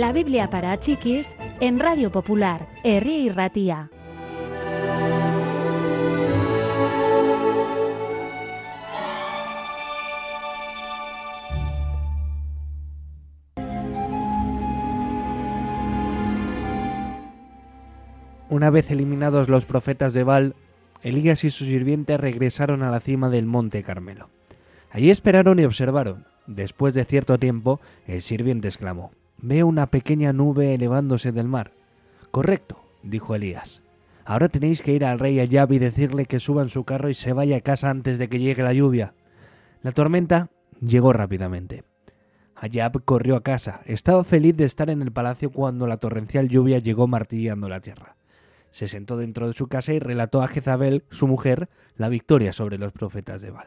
La Biblia para chiquis en Radio Popular, Herri Irratia. Una vez eliminados los profetas de Baal, Elías y su sirviente regresaron a la cima del monte Carmelo. Allí esperaron y observaron. Después de cierto tiempo, el sirviente exclamó: «Veo una pequeña nube elevándose del mar». «Correcto», dijo Elías. «Ahora tenéis que ir al rey Ahab y decirle que suba en su carro y se vaya a casa antes de que llegue la lluvia». La tormenta llegó rápidamente. Ahab corrió a casa. Estaba feliz de estar en el palacio cuando la torrencial lluvia llegó martillando la tierra. Se sentó dentro de su casa y relató a Jezabel, su mujer, la victoria sobre los profetas de Baal.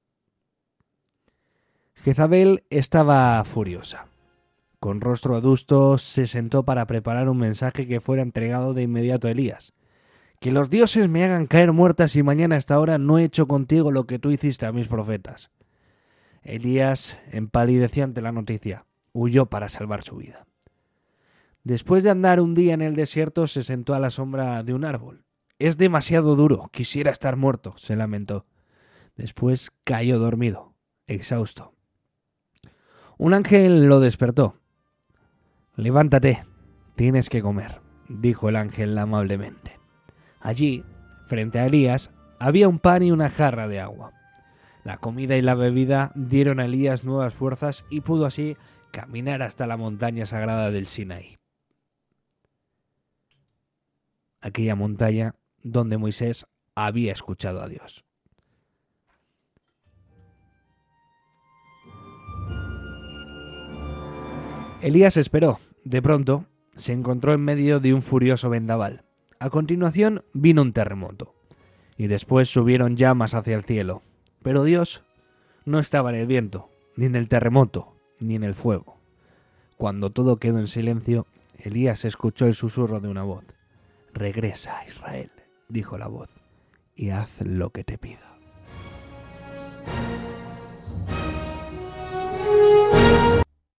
Jezabel estaba furiosa. Con rostro adusto se sentó para preparar un mensaje que fuera entregado de inmediato a Elías. «Que los dioses me hagan caer muerta si mañana a esta hora no he hecho contigo lo que tú hiciste a mis profetas». Elías empalideció ante la noticia. Huyó para salvar su vida. Después de andar un día en el desierto, se sentó a la sombra de un árbol. «Es demasiado duro, quisiera estar muerto», se lamentó. Después cayó dormido, exhausto. Un ángel lo despertó. «Levántate, tienes que comer», dijo el ángel amablemente. Allí, frente a Elías, había un pan y una jarra de agua. La comida y la bebida dieron a Elías nuevas fuerzas y pudo así caminar hasta la montaña sagrada del Sinaí. Aquella montaña donde Moisés había escuchado a Dios. Elías esperó. De pronto, se encontró en medio de un furioso vendaval. A continuación vino un terremoto, y después subieron llamas hacia el cielo. Pero Dios no estaba en el viento, ni en el terremoto, ni en el fuego. Cuando todo quedó en silencio, Elías escuchó el susurro de una voz. «Regresa, Israel», dijo la voz, «y haz lo que te pido».